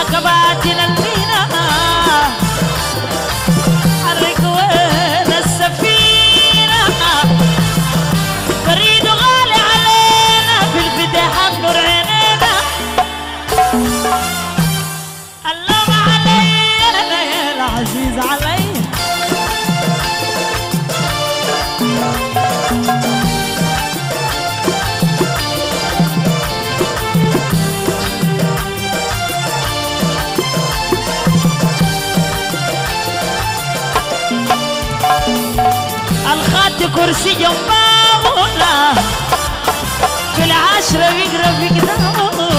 كباتن المينا حرك وين السفينة بريد غالي علينا في الفتح بنور عينينا اللوم علينا يا العزيز علي الخد كرسي جنبه في العشرة بيقرا في كتابه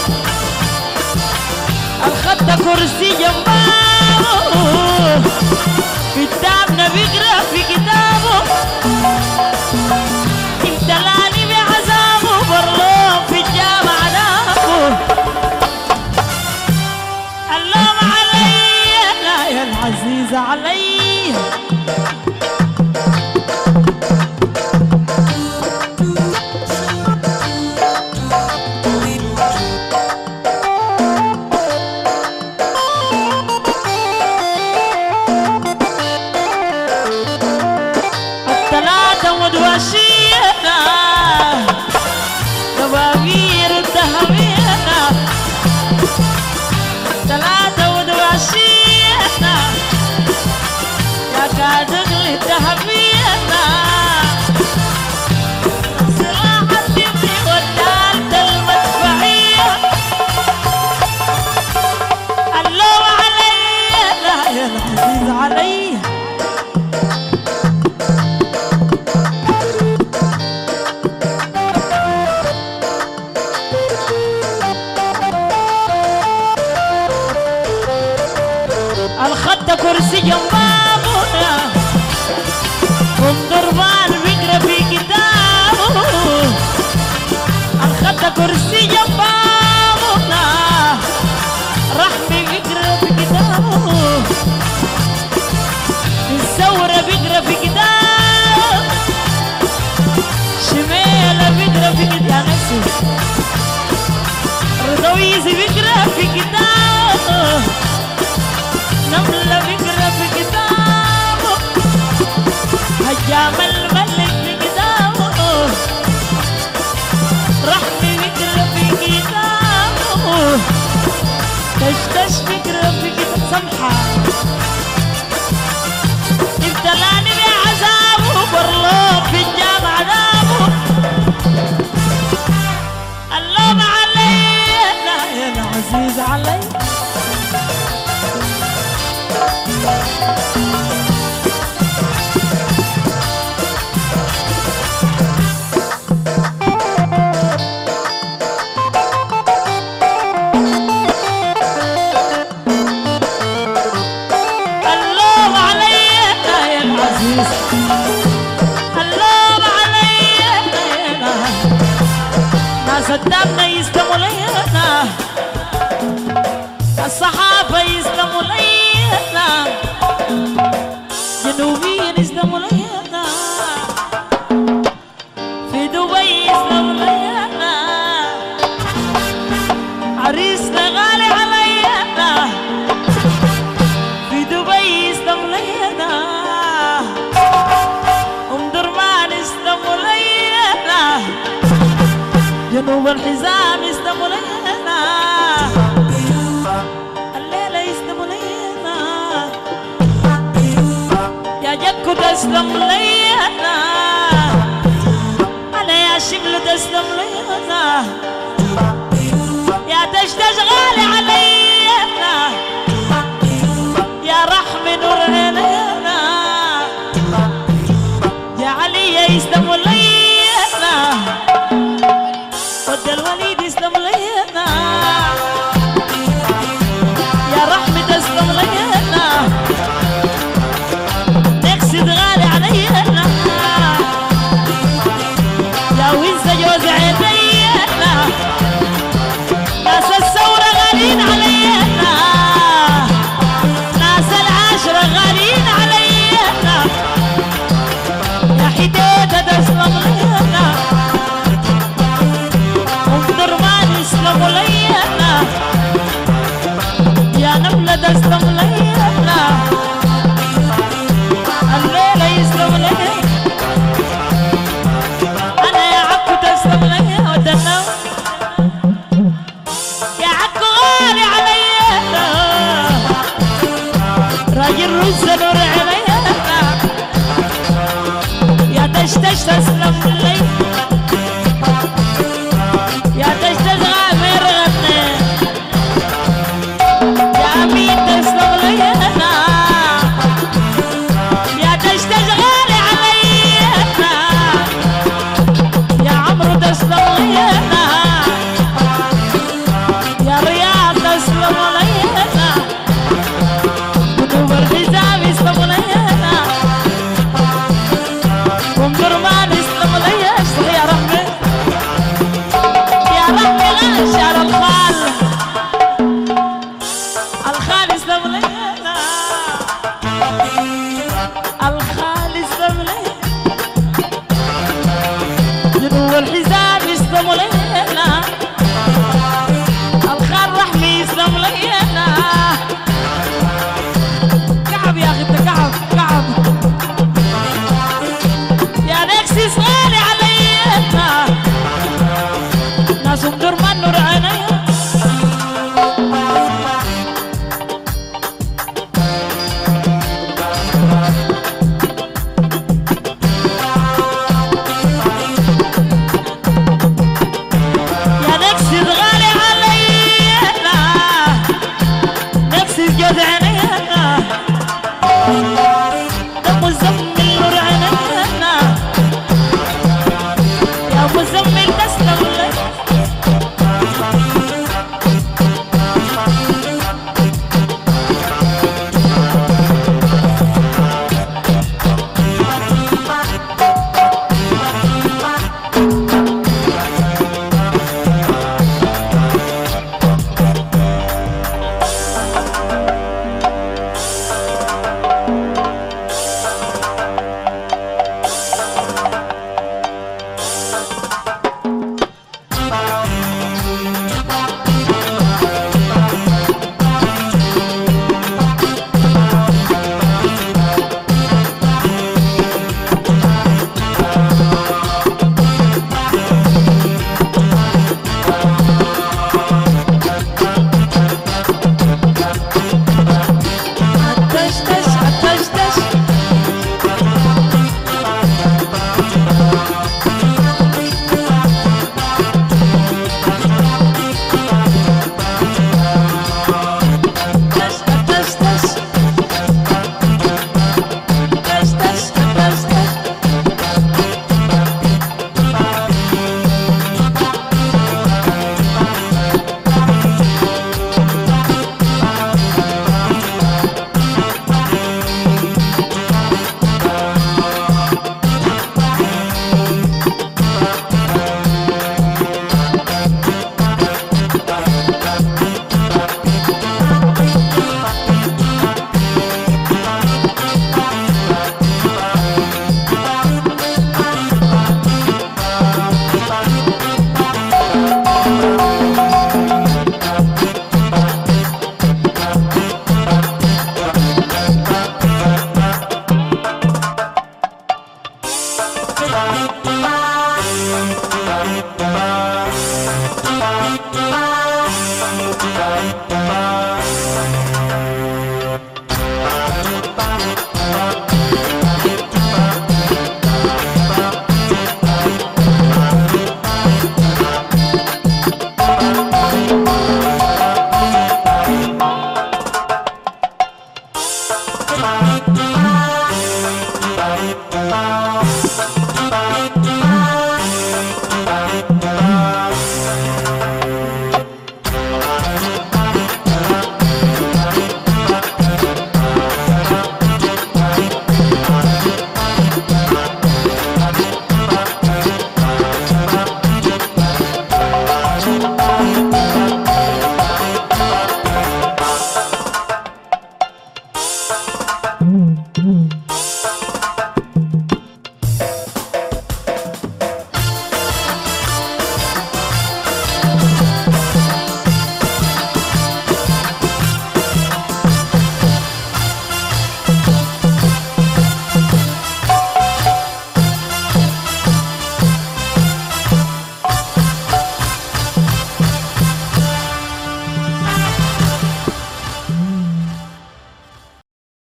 الخد كرسي جنبه كتابنا بيقرا في كتابه امتلاني بعذابه برلوم في الجامع عذابه اللوم علي يا العزيز علي ودواشينا دواوير الذهبينا ثلاثة ودواشينا يا كادغل الذهبينا سلاح الدمي والدالة المدفعية اللوم علي يا العزيز علي الخد كرسي جنبابنا ومضربان بيقرا في كتابه الخد كرسي جنبابنا رحمي بيقرا في كتابه الثورة بيقرا في كتابه شميلة بيقرا في كتابه رضويزي بيقرا في كتابه نملة بيقرا في كتابه هجام الملك في كتابه رحمي بيقرا في كتابه تشتش بيقرا في كتابه سمحة ابتلاني بعذابه برلوم في الجامع عذابه اللوم علي يا العزيز علي اللوم علي يا العزيز اللوم علي ناس قدامنا يسلموا لينا الصحافة يسلموا لينا جنوبيين يسلموا لينا في دبي يسلموا لينا عريسنا غالي علينا في دبي يسلموا لينا ام درمان يسلموا لينا جنوب الحزام يسلموا لينا الليلة يسلموا لينا يا جكو تسلم لينا أنا يا شبل تسلم لينا يا تشتش غالي علينا يا رحمي نور عينينا يا علي يسلم لينا ود الوليد يسلم لينا يا رحمي تسلم لينا نقصد غالي علينا الرز نور عينينا يا دشدش تسلم لي يا دشدش غامر غني يا أمين تسلم لي يا دشدش غالي علينا يا عمرو تسلم لي يا رياض تسلم لي قلوب الحزام يسلم لي ومدرمان يسلم لي يا ربي يا ربي غاشر الخال يسلم لي الخال يسلم لي قلوب الحزام يسلم لي الخال رحمي يسلم لي كعب يا اخي انت كعب كعب يا نكسي صغالي علينا ناس مدرمان نور عينيا يا نكسي صغالي علينا نكسي جد عينينا دم مزمل نور عينينا يا مزمل تسلم لي